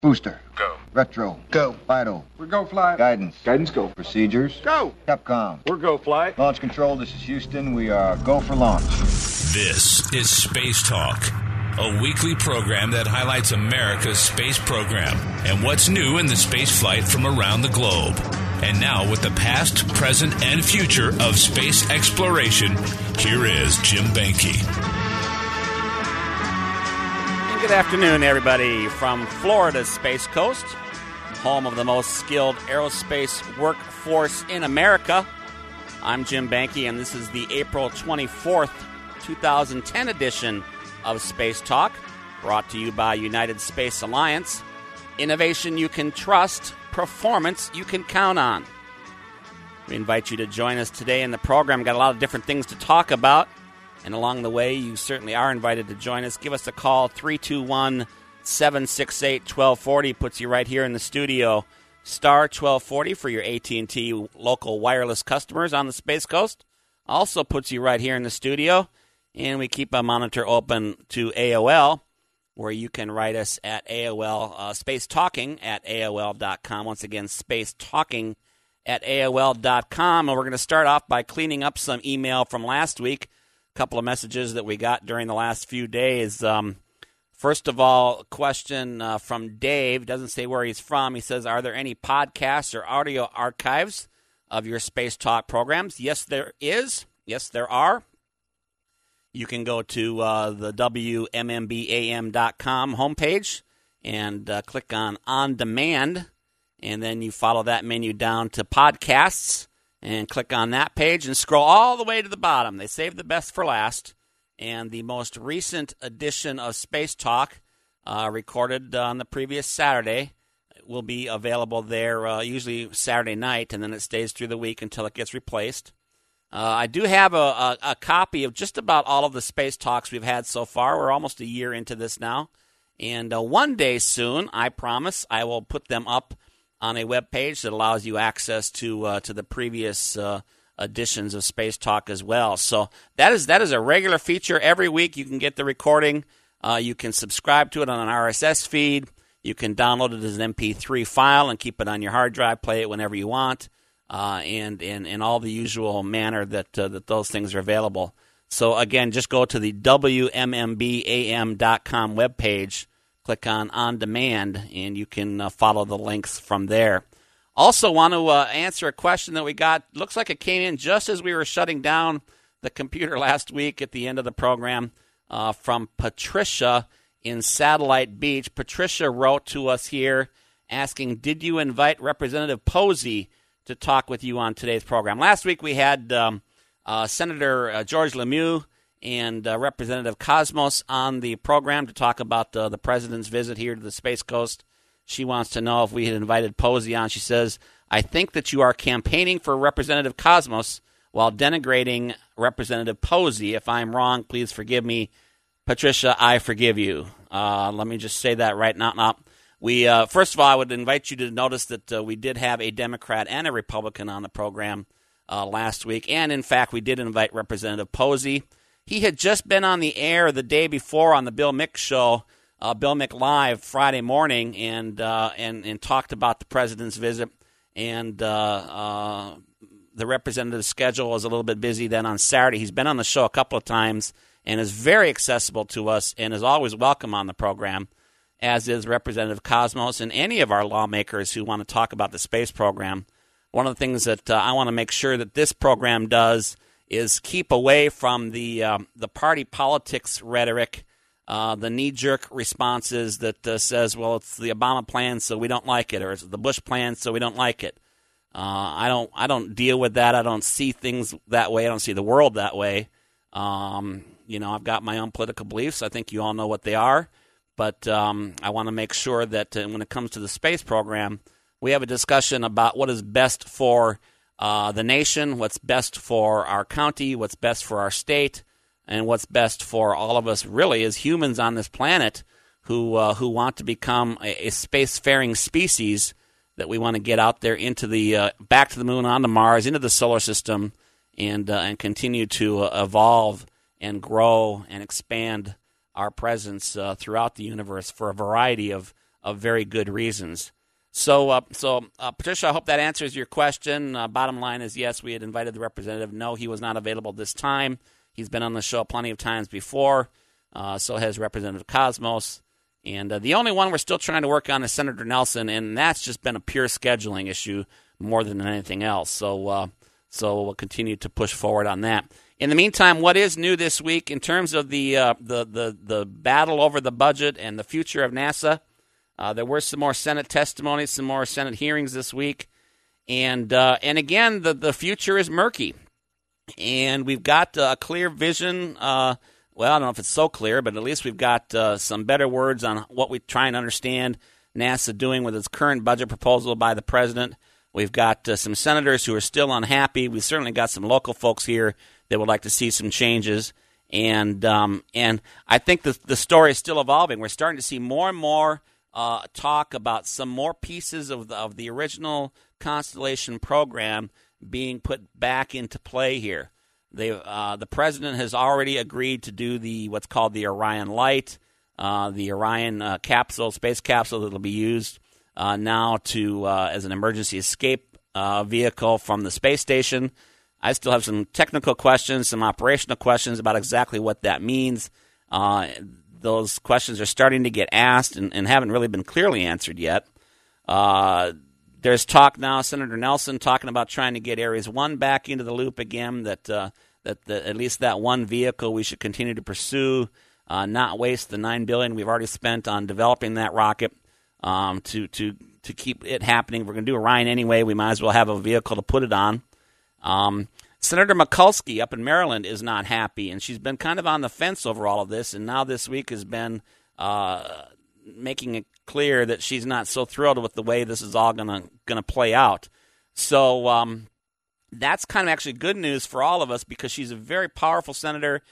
Booster. Go. Retro. Go. Vital. We're go flight. Guidance. Guidance go. Procedures. Go. Capcom. We're go flight. Launch control, this is Houston. We are go for launch. This is Space Talk, a weekly program that highlights America's space program and what's new in the space flight from around the globe. And now, with the past, present, and future of space exploration, here is Jim Banke. Good afternoon, everybody, from Florida's Space Coast, home of the most skilled aerospace workforce in America. I'm Jim Banke, and this is the April 24th, 2010 edition of Space Talk, brought to you by United Space Alliance. Innovation you can trust, performance you can count on. We invite you to join us today in the program. We've got a lot of different things to talk about. And along the way, you certainly are invited to join us. Give us a call, 321-768-1240. Puts you right here in the studio. Star 1240 for your AT&T local wireless customers on the Space Coast. Also puts you right here in the studio. And we keep a monitor open to AOL, where you can write us at AOL, spacetalking@AOL.com. Once again, spacetalking@AOL.com. And we're going to start off by cleaning up some email from last week. Couple of messages that we got during the last few days. First of all, a question from Dave. Doesn't say where he's from. He says, are there any podcasts or audio archives of your Space Talk programs? Yes, there is. Yes, there are. You can go to the WMMBAM.com homepage and click on Demand, and then you follow that menu down to Podcasts, and click on that page and scroll all the way to the bottom. They saved the best for last. And the most recent edition of Space Talk, recorded on the previous Saturday, will be available there usually Saturday night, and then it stays through the week until it gets replaced. I do have a copy of just about all of the Space Talks we've had so far. We're almost a year into this now. And one day soon, I promise, I will put them up on a web page that allows you access to the previous editions of Space Talk as well. So that is a regular feature. Every week you can get the recording. You can subscribe to it on an RSS feed. You can download it as an MP3 file and keep it on your hard drive, play it whenever you want, and in all the usual manner that those things are available. So again, just go to the WMMBAM.com webpage. Click on Demand, and you can follow the links from there. Also want to answer a question that we got. Looks like it came in just as we were shutting down the computer last week at the end of the program from Patricia in Satellite Beach. Patricia wrote to us here asking, did you invite Representative Posey to talk with you on today's program? Last week we had Senator George Lemieux and Representative Cosmos on the program to talk about the president's visit here to the Space Coast. She wants to know if we had invited Posey on. She says, I think that you are campaigning for Representative Cosmos while denigrating Representative Posey. If I'm wrong, please forgive me. Patricia, I forgive you. Let me just say that right now. We first of all, I would invite you to notice that we did have a Democrat and a Republican on the program last week. And, in fact, we did invite Representative Posey. He had just been on the air the day before on the Bill Mick Show, Bill Mick Live, Friday morning, and talked about the president's visit. And the representative's schedule was a little bit busy then on Saturday. He's been on the show a couple of times and is very accessible to us and is always welcome on the program, as is Representative Cosmos and any of our lawmakers who want to talk about the space program. One of the things that I want to make sure that this program does is keep away from the party politics rhetoric, the knee-jerk responses that says, well, it's the Obama plan, so we don't like it, or it's the Bush plan, so we don't like it. I don't deal with that. I don't see things that way. I don't see the world that way. I've got my own political beliefs. I think you all know what they are. But I want to make sure that when it comes to the space program, we have a discussion about what is best for the nation, what's best for our county, what's best for our state, and what's best for all of us really as humans on this planet who want to become a spacefaring species, that we want to get out there into the back to the moon, onto Mars, into the solar system, and continue to evolve and grow and expand our presence throughout the universe for a variety of very good reasons. So, Patricia, I hope that answers your question. Bottom line is, yes, we had invited the representative. No, he was not available this time. He's been on the show plenty of times before. So has Representative Cosmos. And the only one we're still trying to work on is Senator Nelson, and that's just been a pure scheduling issue more than anything else. So we'll continue to push forward on that. In the meantime, what is new this week in terms of the battle over the budget and the future of NASA? There were some more Senate testimonies, some more Senate hearings this week, and again, the future is murky, and we've got a clear vision. Well, I don't know if it's so clear, but at least we've got some better words on what we try and understand NASA doing with its current budget proposal by the president. We've got some senators who are still unhappy. We've certainly got some local folks here that would like to see some changes, and I think the story is still evolving. We're starting to see more and more talk about some more pieces of the original Constellation program being put back into play here. The president has already agreed to do what's called the Orion Light, the Orion space capsule that will be used now as an emergency escape vehicle from the space station. I still have some technical questions, some operational questions about exactly what that means. Those questions are starting to get asked and haven't really been clearly answered yet. There's talk now, Senator Nelson talking about trying to get Ares 1 back into the loop again, that at least that one vehicle we should continue to pursue, not waste the $9 billion we've already spent on developing that rocket to keep it happening. If we're going to do Orion anyway, we might as well have a vehicle to put it on. Senator Mikulski up in Maryland is not happy, and she's been kind of on the fence over all of this, and now this week has been making it clear that she's not so thrilled with the way this is all gonna play out. So that's kind of actually good news for all of us because she's a very powerful senator.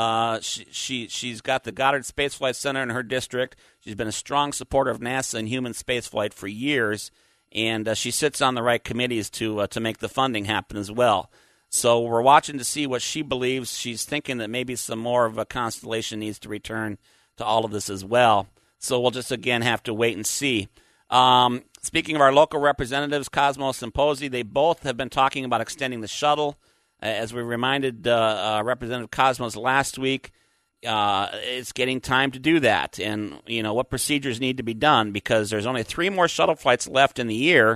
She's got the Goddard Space Flight Center in her district. She's been a strong supporter of NASA and human spaceflight for years, and she sits on the right committees to make the funding happen as well. So we're watching to see what she believes. She's thinking that maybe some more of a Constellation needs to return to all of this as well. So we'll just, again, have to wait and see. Speaking of our local representatives, Cosmos and Posey, they both have been talking about extending the shuttle. As we reminded Representative Cosmos last week, it's getting time to do that. And, what procedures need to be done because there's only 3 more shuttle flights left in the year.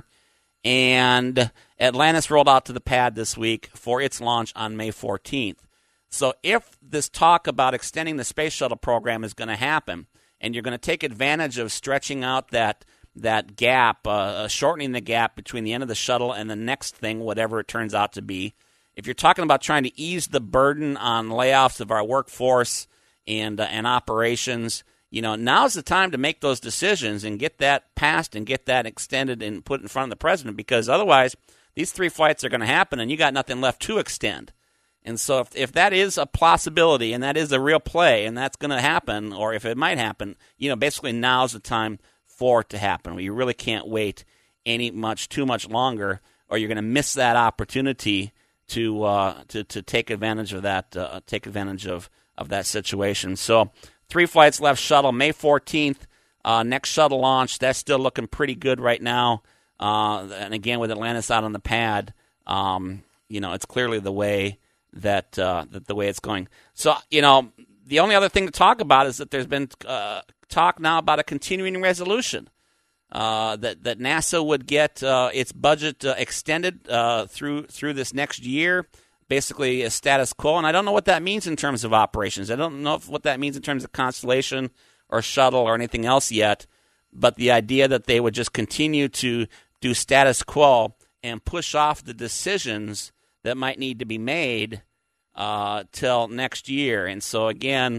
And Atlantis rolled out to the pad this week for its launch on May 14th. So if this talk about extending the space shuttle program is going to happen, and you're going to take advantage of stretching out that gap, shortening the gap between the end of the shuttle and the next thing, whatever it turns out to be, if you're talking about trying to ease the burden on layoffs of our workforce and operations, now's the time to make those decisions and get that passed and get that extended and put in front of the president because otherwise these 3 flights are going to happen and you got nothing left to extend. And so if that is a possibility and that is a real play and that's going to happen or if it might happen, basically now's the time for it to happen. You really can't wait too much longer or you're going to miss that opportunity to take advantage of that, of that situation. So 3 flights left shuttle, May 14th, next shuttle launch. That's still looking pretty good right now. And again, with Atlantis out on the pad, it's clearly the way that the way it's going. So, the only other thing to talk about is that there's been talk now about a continuing resolution that NASA would get its budget extended through this next year. Basically a status quo, and I don't know what that means in terms of operations. I don't know what that means in terms of Constellation or shuttle or anything else yet, but the idea that they would just continue to do status quo and push off the decisions that might need to be made till next year. And so, again,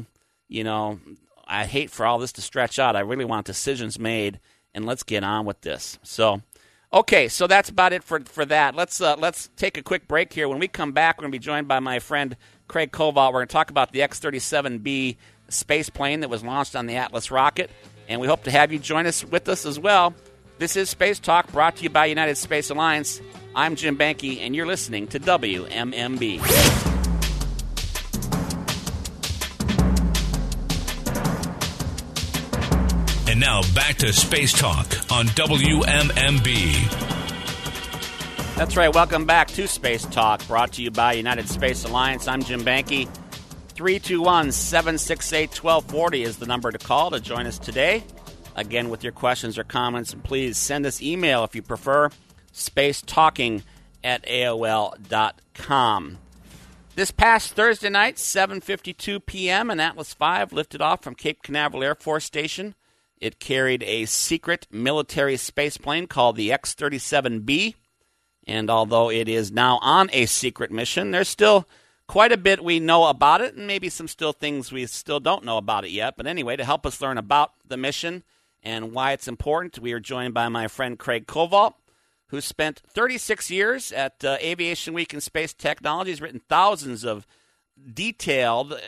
I hate for all this to stretch out. I really want decisions made, and let's get on with this. So, okay, so that's about it for that. Let's take a quick break here. When we come back, we're going to be joined by my friend Craig Kowalt. We're going to talk about the X-37B space plane that was launched on the Atlas rocket, and we hope to have you join us with us as well. This is Space Talk, brought to you by United Space Alliance. I'm Jim Banke, and you're listening to WMMB. And now back to Space Talk on WMMB. That's right. Welcome back to Space Talk, brought to you by United Space Alliance. I'm Jim Banke. 321-768-1240 is the number to call to join us today. Again, with your questions or comments, and please send us email if you prefer, spacetalking@aol.com. This past Thursday night, 7:52 p.m., an Atlas V lifted off from Cape Canaveral Air Force Station. It carried a secret military spaceplane called the X-37B. And although it is now on a secret mission, there's still quite a bit we know about it, and maybe some still things we still don't know about it yet. But anyway, to help us learn about the mission and why it's important, we are joined by my friend Craig Kowalt, who spent 36 years at Aviation Week in Space Technology. He's written thousands of detailed,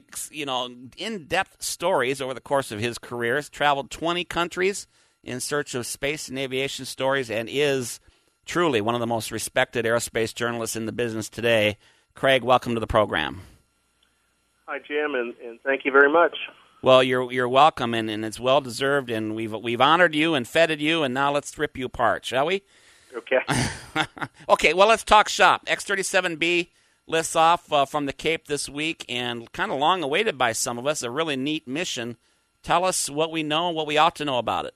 in-depth stories over the course of his career. He's traveled 20 countries in search of space and aviation stories, and is truly one of the most respected aerospace journalists in the business today. Craig, welcome to the program. Hi, Jim, and thank you very much. Well, you're welcome, and it's well deserved, and we've honored you and feted you, and now let's rip you apart, shall we? Okay. Okay. Well, let's talk shop. X-37B lifts off from the Cape this week, and kind of long awaited by some of us. A really neat mission. Tell us what we know and what we ought to know about it.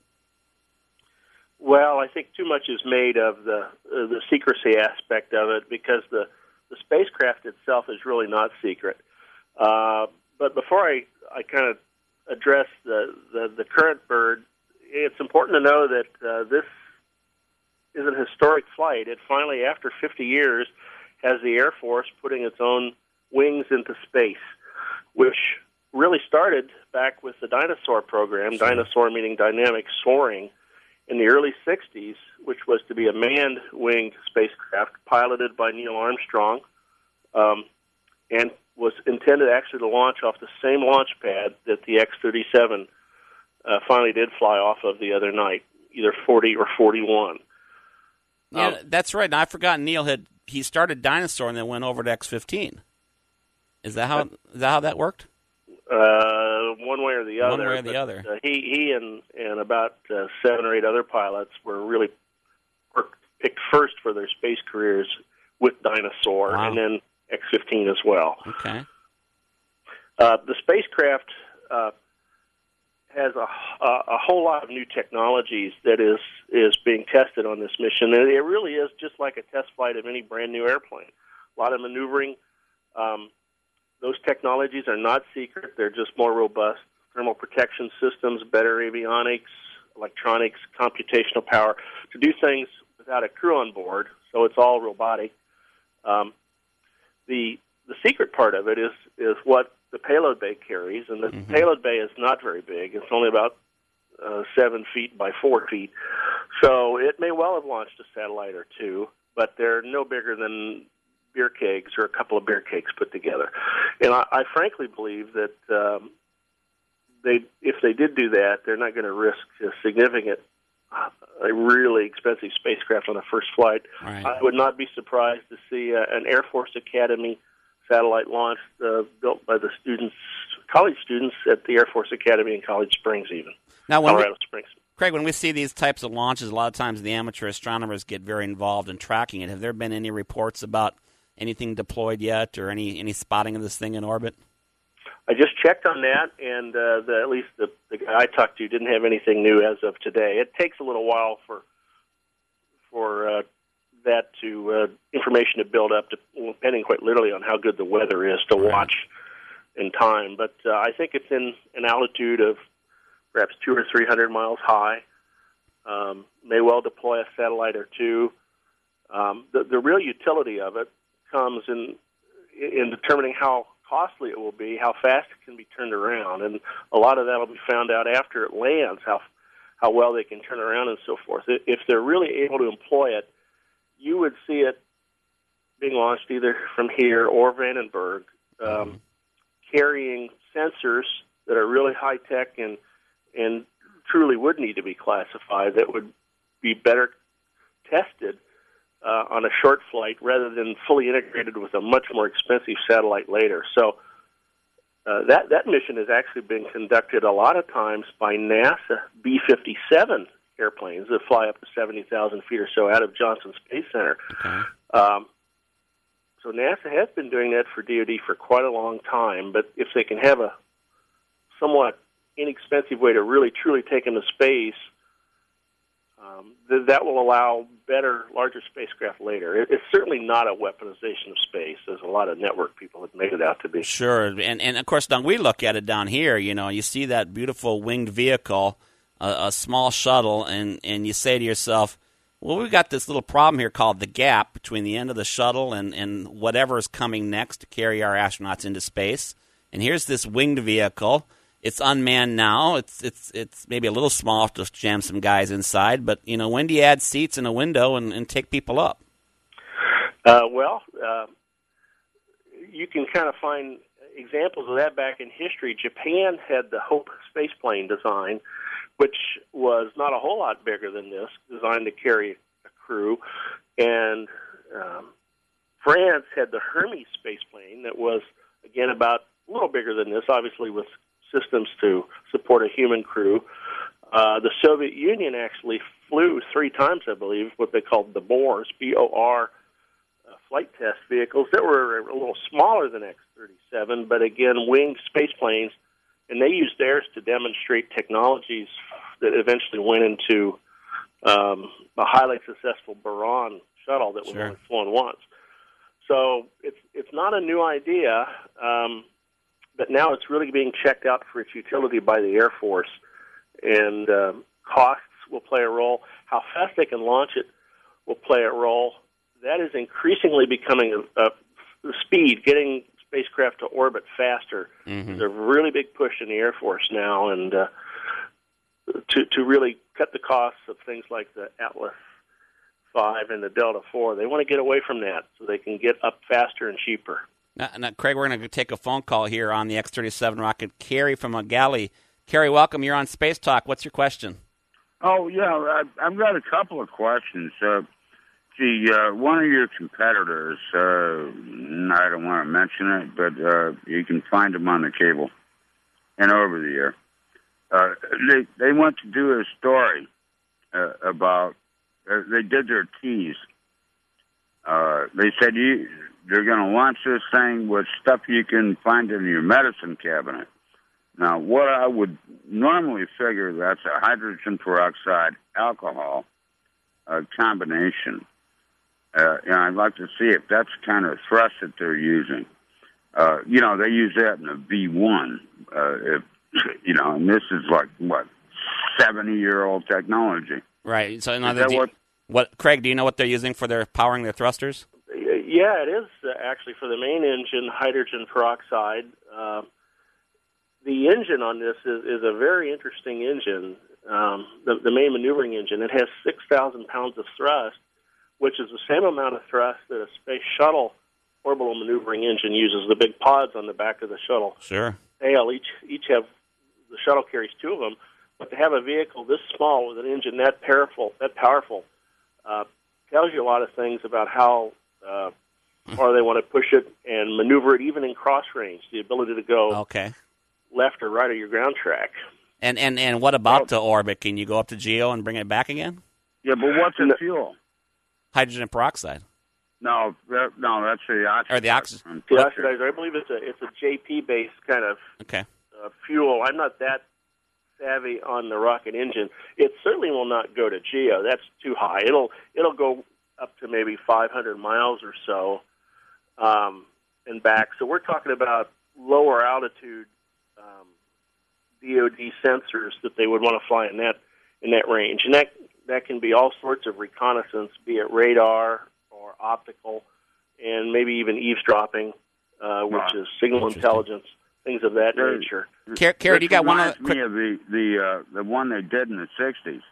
Well, I think too much is made of the secrecy aspect of it, because the spacecraft itself is really not secret. But before I kind of address the current bird, it's important to know that this is an historic flight. It finally, after 50 years, has the Air Force putting its own wings into space, which really started back with the Dyna-Soar program, Dyna-Soar meaning dynamic soaring, in the early 60s, which was to be a manned-winged spacecraft piloted by Neil Armstrong, and was intended actually to launch off the same launch pad that the X-37 finally did fly off of the other night, either 40 or 41. Yeah, that's right. And I forgot Neil he started Dyna-Soar and then went over to X-15. Is that how that worked? One way or the other. One way or the other. He and about 7 or 8 other pilots were really picked first for their space careers with Dyna-Soar, wow. And then X-15 as well. Okay. The spacecraft has a whole lot of new technologies that is being tested on this mission, and it really is just like a test flight of any brand new airplane. A lot of maneuvering. Those technologies are not secret. They're just more robust. Thermal protection systems, better avionics, electronics, computational power to do things without a crew on board, so it's all robotic. The secret part of it is what the payload bay carries, and the payload bay is not very big. It's only about 7 feet by 4 feet. So it may well have launched a satellite or two, but they're no bigger than beer kegs or a couple of beer kegs put together. And I frankly believe that if they did do that, they're not going to risk a significant, a really expensive spacecraft on a first flight. Right. I would not be surprised to see an Air Force Academy satellite launched built by the college students at the Air Force Academy in College Springs, even Colorado Springs. Craig, when we see these types of launches, a lot of times the amateur astronomers get very involved in tracking it. Have there been any reports about anything deployed yet, or any spotting of this thing in orbit? I just checked on that, and at least the guy I talked to didn't have anything new as of today. It takes a little while for that information to build up, depending quite literally on how good the weather is to watch in time. But I think it's in an altitude of perhaps 200 or 300 miles high. May well deploy a satellite or two. The real utility of it comes in determining how costly it will be, how fast it can be turned around, and a lot of that will be found out after it lands, how well they can turn around and so forth. If they're really able to employ it, you would see it being launched either from here or Vandenberg, carrying sensors that are really high-tech and truly would need to be classified, that would be better tested on a short flight rather than fully integrated with a much more expensive satellite later. So that mission has actually been conducted a lot of times by NASA B-57 airplanes that fly up to 70,000 feet or so out of Johnson Space Center. Okay. So NASA has been doing that for DoD for quite a long time, but if they can have a somewhat inexpensive way to really truly take them to space, that will allow better, larger spacecraft later. It's certainly not a weaponization of space, as a lot of network people have made it out to be. Sure, and of course, Don, we look at it down here, you see that beautiful winged vehicle, a small shuttle, and you say to yourself, well, we've got this little problem here called the gap between the end of the shuttle and whatever is coming next to carry our astronauts into space. And here's this winged vehicle. It's unmanned now. It's maybe a little small to jam some guys inside, but when do you add seats and a window and take people up? You can kind of find examples of that back in history. Japan had the Hope spaceplane design, which was not a whole lot bigger than this, designed to carry a crew, and France had the Hermes spaceplane that was again about a little bigger than this, obviously with systems to support a human crew. The Soviet Union actually flew 3 times, I believe, what they called the BORs, B-O-R, flight test vehicles that were a little smaller than X-37, but again, winged space planes, and they used theirs to demonstrate technologies that eventually went into a highly successful Buran shuttle that was only flown once. So it's not a new idea, but now it's really being checked out for its utility by the Air Force, and costs will play a role. How fast they can launch it will play a role. That is increasingly becoming a speed, getting spacecraft to orbit faster. Mm-hmm. There's a really big push in the Air Force now, and to really cut the costs of things like the Atlas V and the Delta IV. They want to get away from that so they can get up faster and cheaper. Now, Craig, we're going to take a phone call here on the X-37 rocket. Carrie from Galley. Carrie, welcome. You're on Space Talk. What's your question? Oh, yeah, I've got a couple of questions. One of your competitors, I don't want to mention it, but you can find them on the cable and over the air. They went to do a story about, they did their tease. They said they're going to launch this thing with stuff you can find in your medicine cabinet. Now, what I would normally figure, that's a hydrogen peroxide alcohol combination. And I'd like to see if that's the kind of thrust that they're using. They use that in a V1. And this is like, 70-year-old technology. Right. So, what, Craig, do you know what they're using for their powering their thrusters? Yeah, it is actually for the main engine, hydrogen peroxide. The engine on this is a very interesting engine, the main maneuvering engine. It has 6,000 pounds of thrust, which is the same amount of thrust that a space shuttle orbital maneuvering engine uses, the big pods on the back of the shuttle. Sure. They'll each have, the shuttle carries 2 of them, but to have a vehicle this small with an engine that powerful tells you a lot of things about how far they want to push it and maneuver it even in cross range, the ability to go left or right of your ground track. And what about the orbit? Can you go up to GEO and bring it back again? Yeah, but what's the fuel? Hydrogen peroxide. No, that's the oxidizer. Or the oxygen. The oxidizer. I believe it's a JP-based kind of fuel. I'm not that savvy on the rocket engine. It certainly will not go to GEO. That's too high. It'll go up to maybe 500 miles or so and back. So we're talking about lower altitude DoD sensors that they would want to fly in that range, and that can be all sorts of reconnaissance, be it radar or optical, and maybe even eavesdropping, which is signal intelligence, things of that nature. Carrie, do you got one other quick? Me of the one they did in the 60s.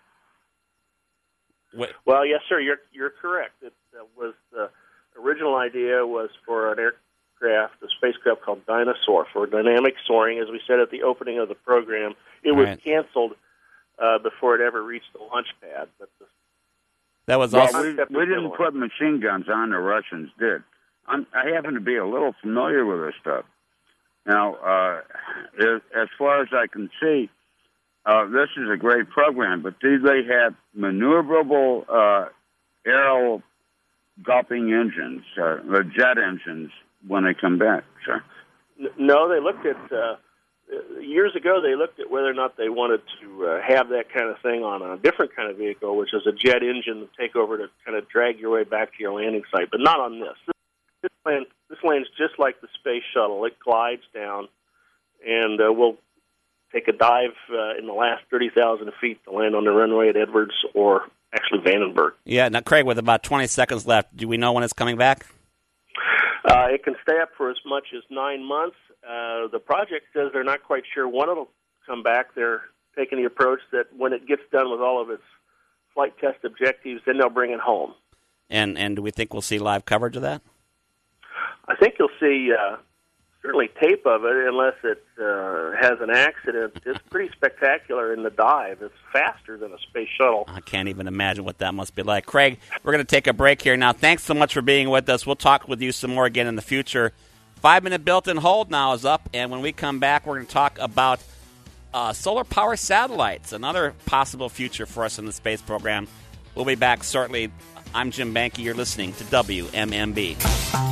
Well, yes, sir. You're correct. It was the original idea was for an aircraft, a spacecraft called Dyna-Soar for dynamic soaring. As we said at the opening of the program, it was canceled before it ever reached the launch pad. But that was also we didn't put machine guns on. The Russians did. I happen to be a little familiar with this stuff. Now, as far as I can see, this is a great program, but do they have maneuverable aero gulping engines, the jet engines, when they come back, sir? No, they looked at, years ago, they looked at whether or not they wanted to have that kind of thing on a different kind of vehicle, which is a jet engine to take over to kind of drag your way back to your landing site, but not on this. This lands just like the space shuttle. It glides down, and we'll take a dive in the last 30,000 feet to land on the runway at Edwards or actually Vandenberg. Yeah, now, Craig, with about 20 seconds left, do we know when it's coming back? It can stay up for as much as 9 months. The project says they're not quite sure when it'll come back. They're taking the approach that when it gets done with all of its flight test objectives, then they'll bring it home. And do we think we'll see live coverage of that? I think you'll see certainly tape of it, unless it has an accident. It's pretty spectacular in the dive. It's faster than a space shuttle. I can't even imagine what that must be like. Craig, we're going to take a break here now. Thanks so much for being with us. We'll talk with you some more again in the future. 5-minute built-in hold now is up, and when we come back, we're going to talk about solar power satellites, another possible future for us in the space program. We'll be back shortly. I'm Jim Banke. You're listening to WMMB.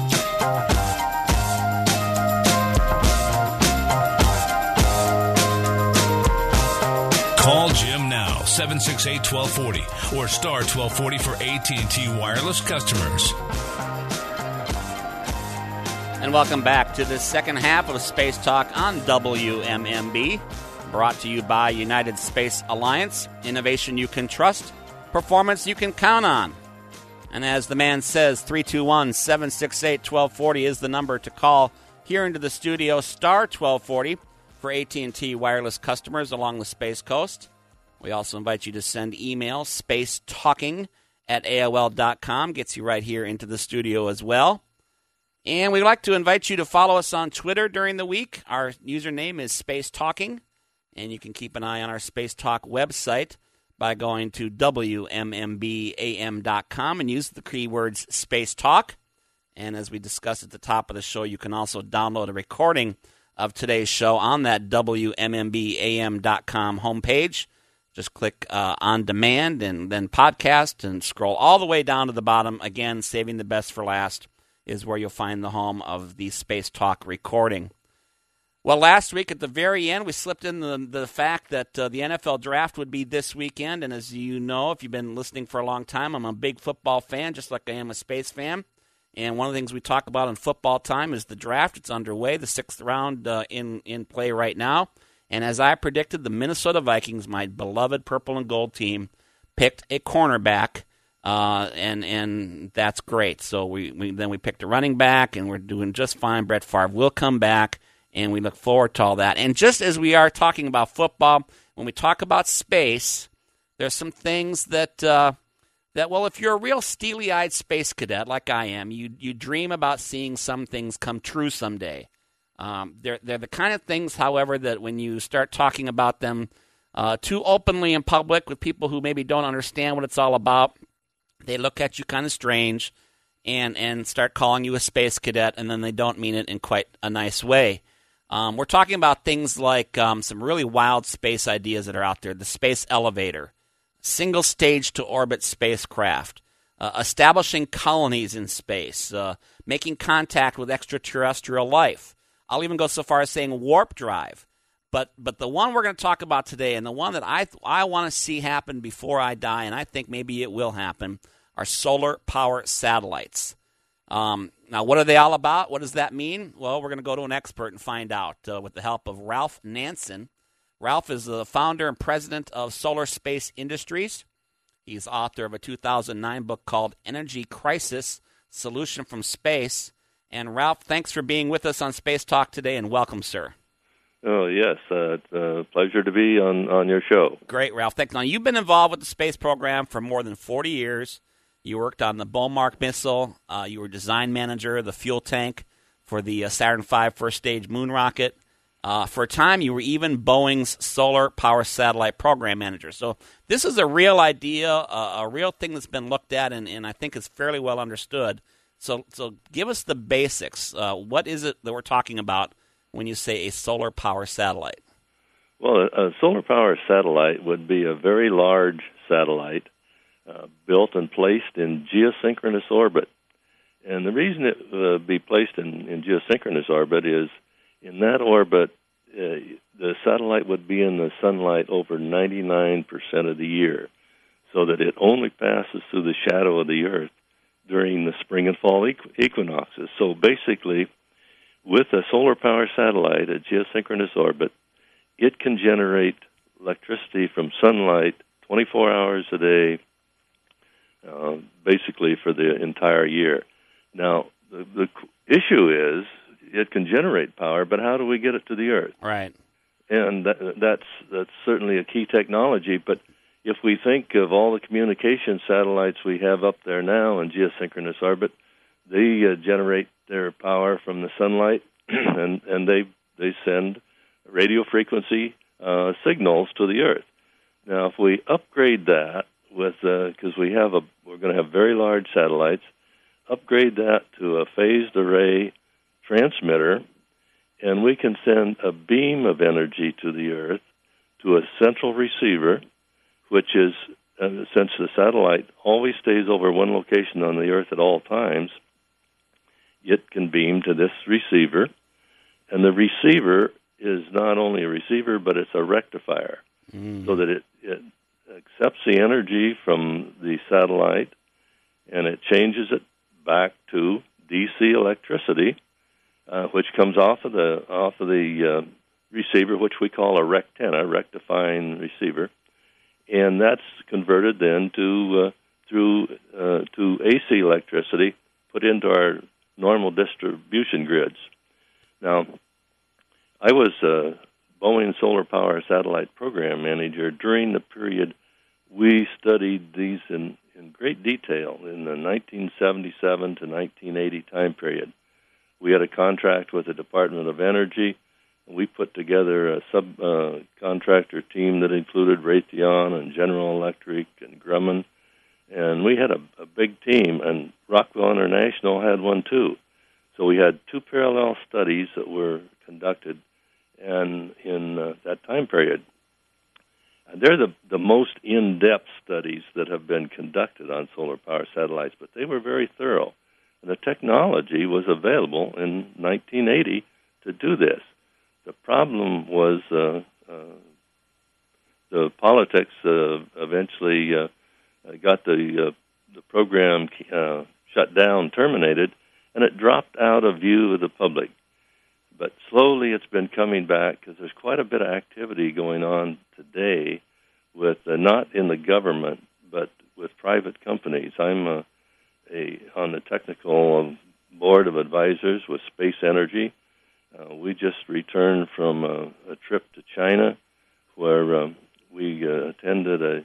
Call Jim now, 768-1240 or star 1240 for AT&T wireless customers. And welcome back to the second half of Space Talk on WMMB, brought to you by United Space Alliance. Innovation you can trust, performance you can count on. And as the man says, 321-768-1240 is the number to call here into the studio, star 1240 for AT&T wireless customers along the Space Coast. We also invite you to send email, spacetalking@AOL.com. Gets you right here into the studio as well. And we'd like to invite you to follow us on Twitter during the week. Our username is Space Talking, and you can keep an eye on our Space Talk website by going to WMMBAM.com and use the keywords Space Talk. And as we discussed at the top of the show, you can also download a recording of today's show on that WMMBAM.com homepage. Just click on demand and then podcast and scroll all the way down to the bottom. Again, saving the best for last is where you'll find the home of the Space Talk recording. Well, last week at the very end, we slipped in the fact that the NFL draft would be this weekend. And as you know, if you've been listening for a long time, I'm a big football fan, just like I am a space fan. And one of the things we talk about in football time is the draft. It's underway, the 6th round in play right now. And as I predicted, the Minnesota Vikings, my beloved purple and gold team, picked a cornerback, and that's great. So we picked a running back, and we're doing just fine. Brett Favre will come back, and we look forward to all that. And just as we are talking about football, when we talk about space, there's some things that well, if you're a real steely-eyed space cadet like I am, you dream about seeing some things come true someday. They're the kind of things, however, that when you start talking about them too openly in public with people who maybe don't understand what it's all about, they look at you kind of strange and start calling you a space cadet, and then they don't mean it in quite a nice way. We're talking about things like some really wild space ideas that are out there, the space elevator, single stage to orbit spacecraft, establishing colonies in space, making contact with extraterrestrial life. I'll even go so far as saying warp drive. But the one we're going to talk about today, and the one that I want to see happen before I die, and I think maybe it will happen, are solar power satellites. Now, what are they all about? What does that mean? Well, we're going to go to an expert and find out with the help of Ralph Nansen. Ralph is the founder and president of Solar Space Industries. He's author of a 2009 book called Energy Crisis, Solution from Space. And Ralph, thanks for being with us on Space Talk today, and welcome, sir. Oh, yes. It's a pleasure to be on your show. Great, Ralph. Thanks. Now, you've been involved with the space program for more than 40 years. You worked on the Bomark missile. You were design manager of the fuel tank for the Saturn V first stage moon rocket. For a time, you were even Boeing's solar power satellite program manager. So this is a real idea, a real thing that's been looked at, and I think is fairly well understood. So give us the basics. What is it that we're talking about when you say a solar power satellite? Well, a solar power satellite would be a very large satellite built and placed in geosynchronous orbit. And the reason it would be placed in geosynchronous orbit is in that orbit, the satellite would be in the sunlight over 99% of the year, so that it only passes through the shadow of the Earth during the spring and fall equinoxes. So basically, with a solar power satellite at geosynchronous orbit, it can generate electricity from sunlight 24 hours a day, basically for the entire year. Now, the issue is it can generate power, but how do we get it to the Earth? Right. And that's certainly a key technology, but if we think of all the communication satellites we have up there now in geosynchronous orbit, they generate their power from the sunlight, and they send radio frequency signals to the Earth. Now, if we upgrade that with because we're going to have very large satellites, upgrade that to a phased array transmitter, and we can send a beam of energy to the Earth to a central receiver, which is, since the satellite always stays over one location on the Earth at all times, it can beam to this receiver, and the receiver is not only a receiver, but it's a rectifier, so that it accepts the energy from the satellite, and it changes it back to DC electricity, which comes off of the receiver, which we call a rectenna, rectifying receiver, and that's converted then to AC electricity put into our normal distribution grids. Now, I was Boeing Solar Power Satellite Program Manager during the period we studied these in great detail in the 1977 to 1980 time period. We had a contract with the Department of Energy, and we put together a subcontractor team that included Raytheon and General Electric and Grumman, and we had a big team, and Rockwell International had one too. So we had two parallel studies that were conducted and in that time period. And they're the most in-depth studies that have been conducted on solar power satellites, but they were very thorough. And the technology was available in 1980 to do this. The problem was the politics eventually got the program shut down, terminated, and it dropped out of view of the public. But slowly it's been coming back because there's quite a bit of activity going on today with not in the government, but with private companies. I'm on the technical board of advisors with Space Energy. We just returned from a trip to China where we attended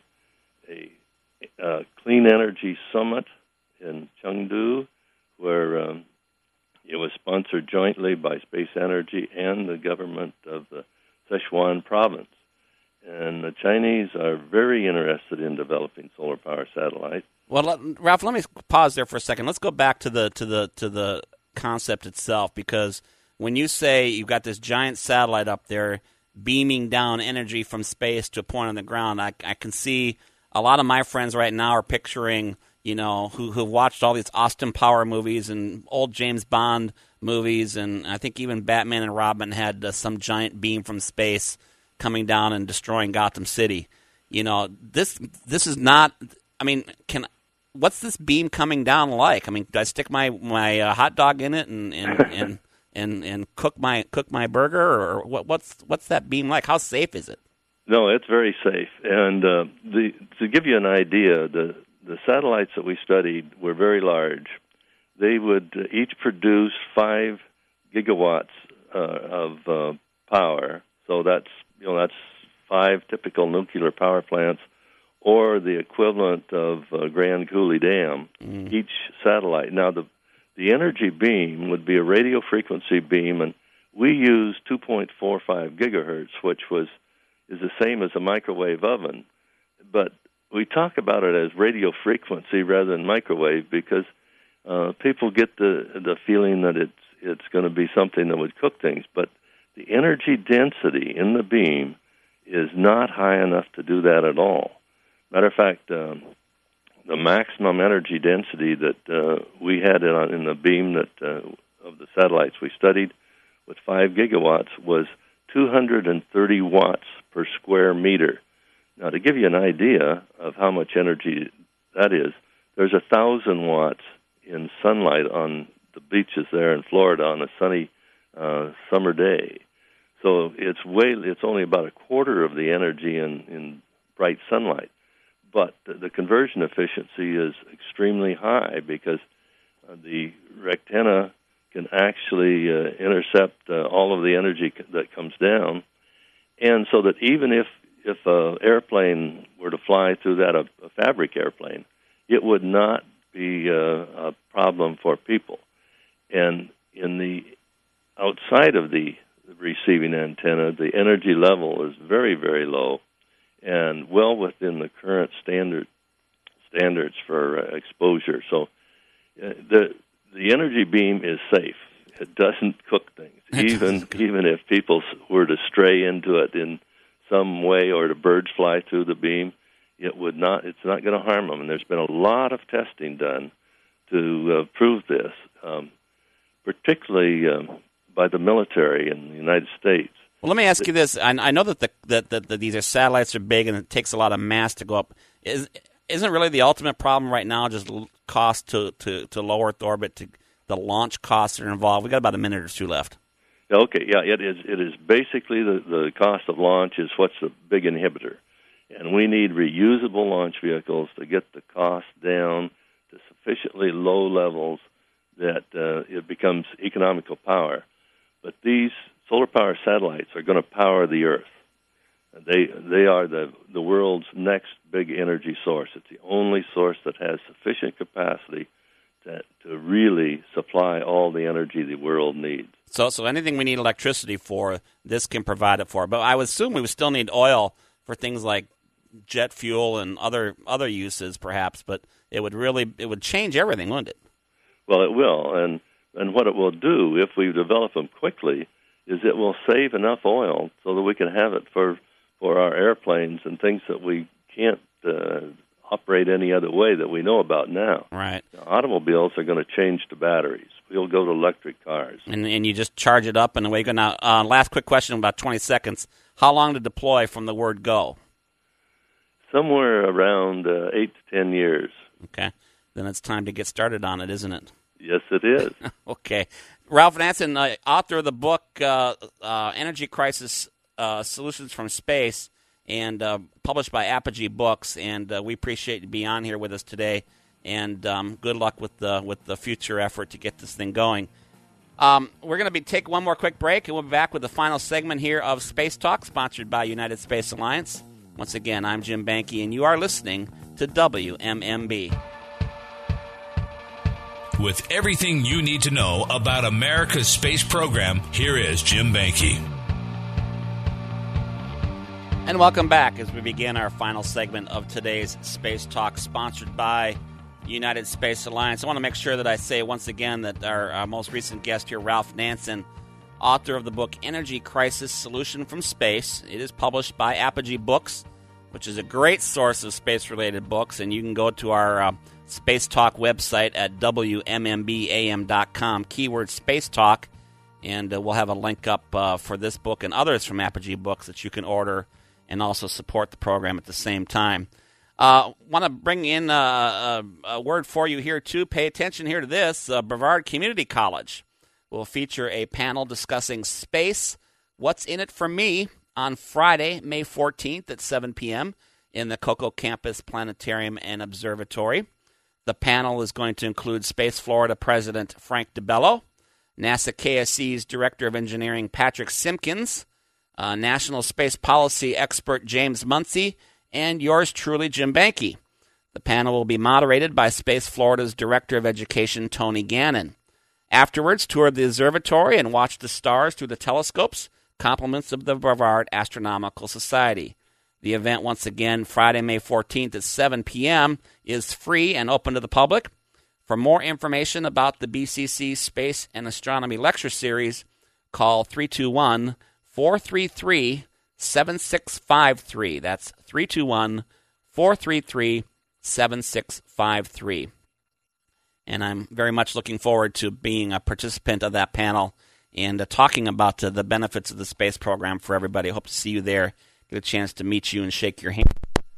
a clean energy summit in Chengdu, where it was sponsored jointly by Space Energy and the government of the Sichuan province. And the Chinese are very interested in developing solar power satellites. Well, Ralph, let me pause there for a second. Let's go back to the concept itself, because when you say you've got this giant satellite up there beaming down energy from space to a point on the ground, I can see a lot of my friends right now are picturing, who watched all these Austin Power movies and old James Bond movies, and I think even Batman and Robin had some giant beam from space coming down and destroying Gotham City. This is not. I mean, what's this beam coming down like? I mean, do I stick my hot dog in it and cook my burger, or what's that beam like? How safe is it? No, it's very safe. And to give you an idea, the satellites that we studied were very large. They would each produce 5 gigawatts of power. So that's 5 typical nuclear power plants, or the equivalent of Grand Coulee Dam, each satellite. Now, the energy beam would be a radio frequency beam, and we use 2.45 gigahertz, which is the same as a microwave oven. But we talk about it as radio frequency rather than microwave because people get the feeling that it's going to be something that would cook things. But the energy density in the beam is not high enough to do that at all. Matter of fact, the maximum energy density that we had in the beam that of the satellites we studied with 5 gigawatts was 230 watts per square meter. Now, to give you an idea of how much energy that is, there's 1,000 watts in sunlight on the beaches there in Florida on a sunny summer day. So it's only about a quarter of the energy in bright sunlight. But the conversion efficiency is extremely high because the rectenna can actually intercept all of the energy that comes down, and so that even if an airplane were to fly through that, a fabric airplane, it would not be a problem for people. And in the outside of the receiving antenna, the energy level is very, very low and well within the current standards for exposure. So the energy beam is safe. It doesn't cook things. Even if people were to stray into it in some way, or the birds fly through the beam, it's not going to harm them. And there's been a lot of testing done to prove this, particularly by the military in the United States. Well, let me ask you this. I know that these satellites are big and it takes a lot of mass to go up. Isn't really the ultimate problem right now just cost to low Earth orbit, to the launch costs that are involved? We've got about a minute or two left. Okay, yeah, it is. It is basically the cost of launch is what's the big inhibitor. And we need reusable launch vehicles to get the cost down to sufficiently low levels that it becomes economical power. But these solar power satellites are going to power the Earth. They are the world's next big energy source. It's the only source that has sufficient capacity to really supply all the energy the world needs. So anything we need electricity for, this can provide it for. But I would assume we would still need oil for things like jet fuel and other uses, perhaps. But it would change everything, wouldn't it? Well, it will, and what it will do if we develop them quickly is it will save enough oil so that we can have it for our airplanes and things that we can't operate any other way that we know about now. Right. Now, automobiles are going to change to batteries. We'll go to electric cars. And you just charge it up and away you go. Now, last quick question, about 20 seconds. How long to deploy from the word go? Somewhere around 8 to 10 years. Okay. Then it's time to get started on it, isn't it? Yes, it is. Okay. Ralph Nansen, author of the book Energy Crisis Solutions from Space, and published by Apogee Books. And we appreciate you being on here with us today. And good luck with the future effort to get this thing going. We're going to take one more quick break, and we'll be back with the final segment here of Space Talk, sponsored by United Space Alliance. Once again, I'm Jim Banke, and you are listening to WMMB. With everything you need to know about America's space program, here is Jim Banke. And welcome back as we begin our final segment of today's Space Talk, sponsored by United Space Alliance. I want to make sure that I say once again that our most recent guest here, Ralph Nansen, author of the book Energy Crisis Solution from Space. It is published by Apogee Books, which is a great source of space-related books, and you can go to our Space Talk website at WMMBAM.com, keyword Space Talk, and we'll have a link up for this book and others from Apogee Books that you can order and also support the program at the same time. Want to bring in a word for you here, too. Pay attention here to this. Brevard Community College will feature a panel discussing space, what's in it for me, on Friday, May 14th at 7 p.m. in the Cocoa Campus Planetarium and Observatory. The panel is going to include Space Florida President Frank DeBello, NASA KSC's Director of Engineering Patrick Simpkins, National Space Policy expert James Muncy, and yours truly, Jim Banke. The panel will be moderated by Space Florida's Director of Education, Tony Gannon. Afterwards, tour the observatory and watch the stars through the telescopes, compliments of the Brevard Astronomical Society. The event, once again, Friday, May 14th at 7 p.m., is free and open to the public. For more information about the BCC Space and Astronomy Lecture Series, call 321-433-7653. That's 321-433-7653. And I'm very much looking forward to being a participant of that panel and talking about the benefits of the space program for everybody. I hope to see you there, get a chance to meet you and shake your hand.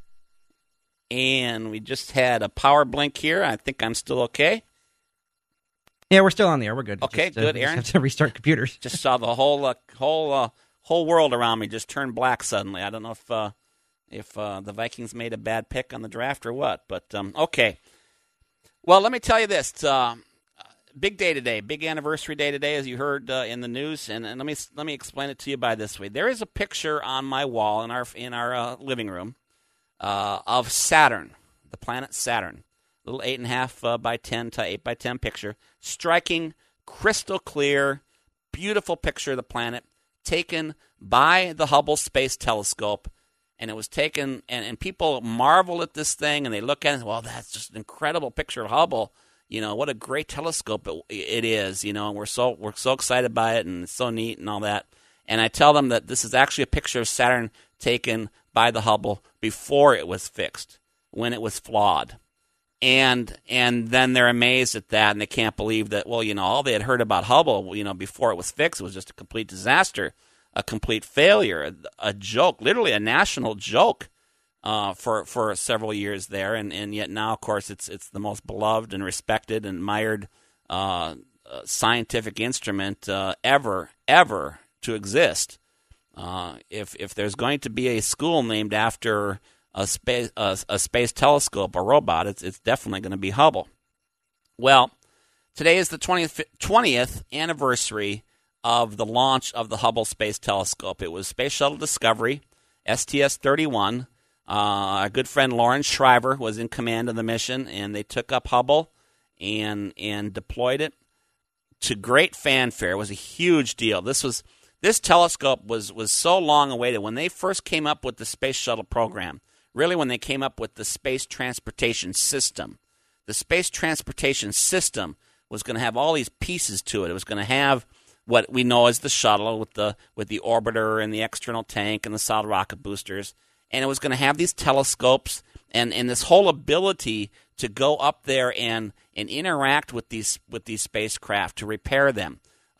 And we just had a power blink here. I think I'm still okay. Yeah, we're still on the air. We're good. Okay, good, Aaron. Just have to restart computers. Just saw the whole world around me just turn black suddenly. I don't know if the Vikings made a bad pick on the draft or what, but okay. Well, let me tell you this. Big day today, big anniversary day today, as you heard in the news, and let me explain it to you by this way. There is a picture on my wall in our living room of Saturn, the planet Saturn, little 8.5 by 10 to 8 by 10 picture, striking, crystal clear, beautiful picture of the planet, taken by the Hubble Space Telescope. And it was taken, and people marvel at this thing, and they look at it and say, well, that's just an incredible picture of Hubble. You know, what a great telescope it is, you know, and we're so excited by it, and it's so neat and all that. And I tell them that this is actually a picture of Saturn taken by the Hubble before it was fixed, when it was flawed. And then they're amazed at that, and they can't believe that, well, you know, all they had heard about Hubble, you know, before it was fixed was just a complete disaster. A complete failure, a joke, literally a national joke for several years there, and yet now, of course, it's the most beloved and respected and admired scientific instrument ever to exist. If there's going to be a school named after a space telescope, a robot, it's definitely going to be Hubble. Well, today is the 20th anniversary of the launch of the Hubble Space Telescope. It was Space Shuttle Discovery, STS-31. Our good friend Lawrence Shriver was in command of the mission, and they took up Hubble and deployed it to great fanfare. It was a huge deal. This telescope was so long awaited. When they first came up with the Space Shuttle program, really when they came up with the Space Transportation System, the Space Transportation System was going to have all these pieces to it. It was going to have what we know as the shuttle with the orbiter and the external tank and the solid rocket boosters, and it was going to have these telescopes and this whole ability to go up there and interact with these spacecraft to repair them.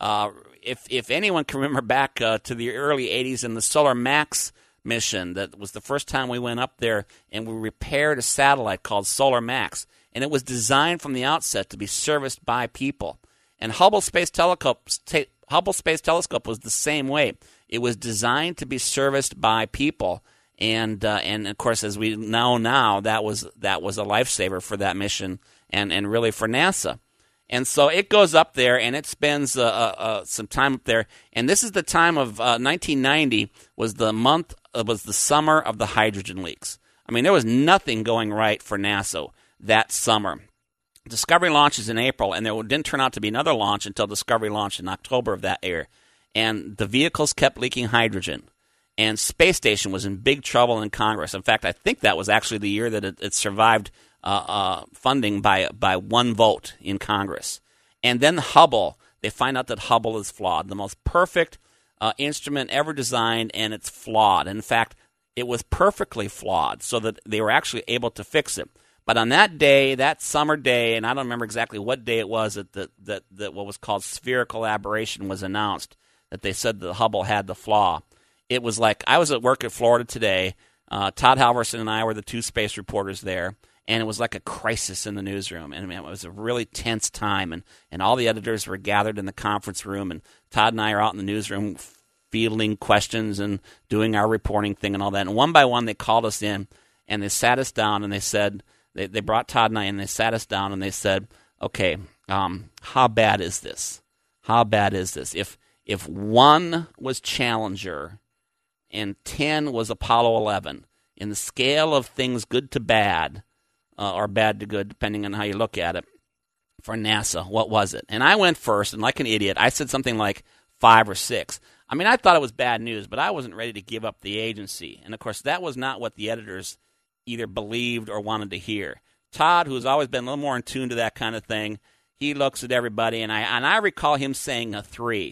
If anyone can remember back to the early 80s in the Solar Max mission, that was the first time we went up there and we repaired a satellite called Solar Max, and it was designed from the outset to be serviced by people. And Hubble Space Telescope was the same way. It was designed to be serviced by people, and of course, as we know now, that was a lifesaver for that mission and really for NASA. And so it goes up there and it spends some time up there. And this is the time of 1990 was the summer of the hydrogen leaks. I mean, there was nothing going right for NASA that summer. Discovery launches in April, and there didn't turn out to be another launch until Discovery launched in October of that year. And the vehicles kept leaking hydrogen. And Space Station was in big trouble in Congress. In fact, I think that was actually the year that it survived funding by one vote in Congress. And then Hubble, they find out that Hubble is flawed. The most perfect instrument ever designed, and it's flawed. In fact, it was perfectly flawed so that they were actually able to fix it. But on that day, that summer day, and I don't remember exactly what day it was that what was called spherical aberration was announced, that they said the Hubble had the flaw. It was like, I was at work at Florida today. Todd Halverson and I were the two space reporters there, and it was like a crisis in the newsroom. And it was a really tense time, and all the editors were gathered in the conference room, and Todd and I are out in the newsroom fielding questions and doing our reporting thing and all that. And one by one, they called us in, and they sat us down, and they said, They brought Todd and I in, and they sat us down, and they said, okay, how bad is this? How bad is this? If 1 was Challenger and 10 was Apollo 11, in the scale of things good to bad, or bad to good, depending on how you look at it, for NASA, what was it? And I went first, and like an idiot, I said something like 5 or 6. I mean, I thought it was bad news, but I wasn't ready to give up the agency. And, of course, that was not what the editors either believed or wanted to hear. Todd, who's always been a little more in tune to that kind of thing, he looks at everybody, and I recall him saying a 3.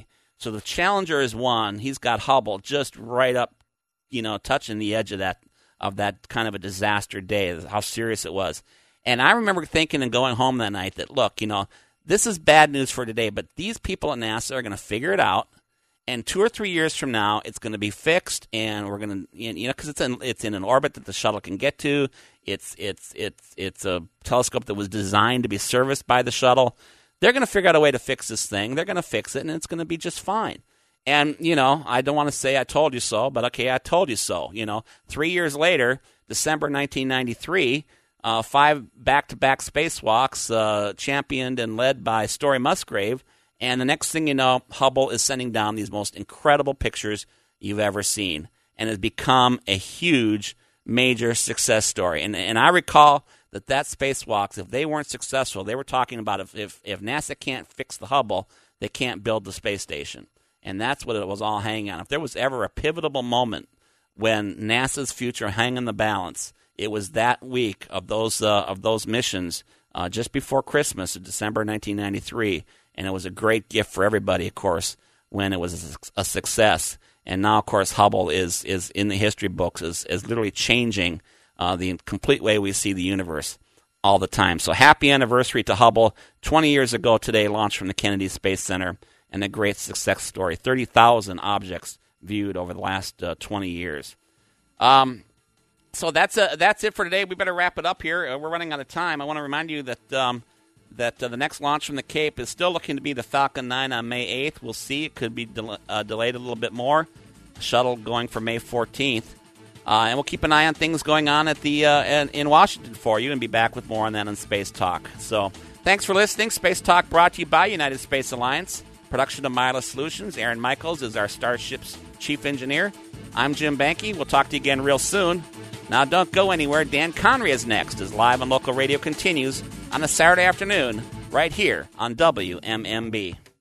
So the Challenger is one. He's got Hubble just right up, touching the edge of that kind of a disaster day, how serious it was. And I remember thinking and going home that night that, look, this is bad news for today, but these people at NASA are going to figure it out. And 2 or 3 years from now, it's going to be fixed, and we're going to, because it's in an orbit that the shuttle can get to. It's a telescope that was designed to be serviced by the shuttle. They're going to figure out a way to fix this thing. They're going to fix it, and it's going to be just fine. And, I don't want to say I told you so, but okay, I told you so. 3 years later, December 1993, 5 back-to-back spacewalks championed and led by Story Musgrave. And the next thing you know, Hubble is sending down these most incredible pictures you've ever seen. And has become a huge, major success story. And I recall that spacewalks, if they weren't successful, they were talking about if NASA can't fix the Hubble, they can't build the space station. And that's what it was all hanging on. If there was ever a pivotal moment when NASA's future hung in the balance, it was that week of those missions just before Christmas of December 1993. And it was a great gift for everybody, of course, when it was a success. And now, of course, Hubble is in the history books is literally changing the complete way we see the universe all the time. So happy anniversary to Hubble. 20 years ago today, launched from the Kennedy Space Center, and a great success story. 30,000 objects viewed over the last 20 years. So that's it for today. We better wrap it up here. We're running out of time. I want to remind you that the next launch from the Cape is still looking to be the Falcon 9 on May 8th. We'll see. It could be delayed a little bit more. Shuttle going for May 14th. And we'll keep an eye on things going on at the in Washington for you, and be back with more on that on Space Talk. So thanks for listening. Space Talk brought to you by United Space Alliance. Production of Mila Solutions. Aaron Michaels is our Starship's chief engineer. I'm Jim Banke. We'll talk to you again real soon. Now, don't go anywhere. Dan Connery is next as Live on Local Radio continues on a Saturday afternoon right here on WMMB.